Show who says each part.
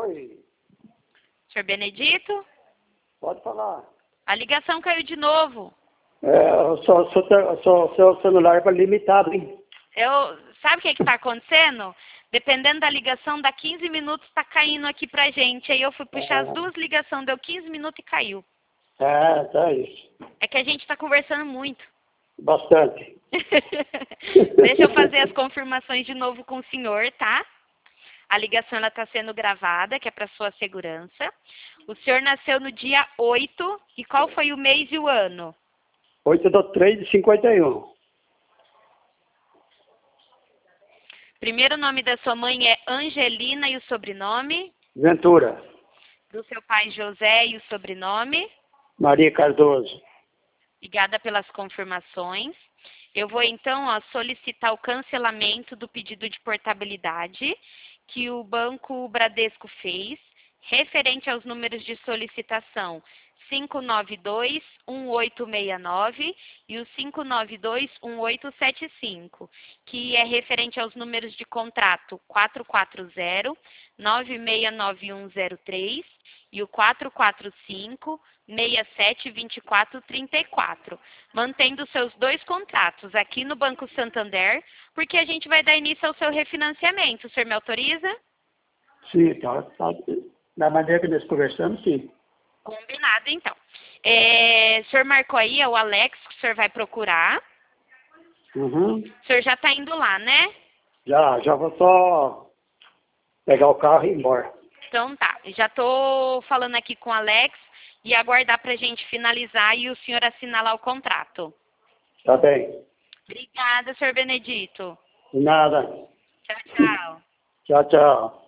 Speaker 1: Oi,
Speaker 2: Senhor Benedito?
Speaker 1: pode falar.
Speaker 2: A ligação caiu de novo.
Speaker 1: O seu celular é limitado, hein?
Speaker 2: Sabe o que está acontecendo? Dependendo da ligação, dá 15 minutos, está caindo aqui pra gente. Aí eu fui puxar as duas ligações, deu 15 minutos e caiu.
Speaker 1: Tá isso.
Speaker 2: É que a gente está conversando muito.
Speaker 1: Bastante.
Speaker 2: Deixa eu fazer as confirmações de novo com o senhor, tá? A ligação está sendo gravada, que é para sua segurança. O senhor nasceu no dia 8, e qual foi o mês e o ano?
Speaker 1: 8/3/51.
Speaker 2: Primeiro nome da sua mãe é Angelina e o sobrenome?
Speaker 1: Ventura.
Speaker 2: Do seu pai José e o sobrenome?
Speaker 1: Maria Cardoso.
Speaker 2: Obrigada pelas confirmações. Eu vou então solicitar o cancelamento do pedido de portabilidade que o Banco Bradesco fez, referente aos números de solicitação 592-1869 e o 592-1875, que é referente aos números de contrato 440-969103 e o 445-672434, mantendo seus dois contratos aqui no Banco Santander, porque a gente vai dar início ao seu refinanciamento. O senhor me autoriza?
Speaker 1: Sim, tá. Da maneira que nós conversamos, sim.
Speaker 2: Combinado, então. O senhor marcou aí, é o Alex que o senhor vai procurar.
Speaker 1: Uhum.
Speaker 2: O senhor já está indo lá, né?
Speaker 1: Já vou só pegar o carro e ir embora.
Speaker 2: Então tá, já estou falando aqui com o Alex e aguardar para a gente finalizar e o senhor assinar lá o contrato.
Speaker 1: Tá bem.
Speaker 2: Obrigada, senhor Benedito.
Speaker 1: De nada.
Speaker 2: Tchau, tchau.
Speaker 1: Tchau, tchau.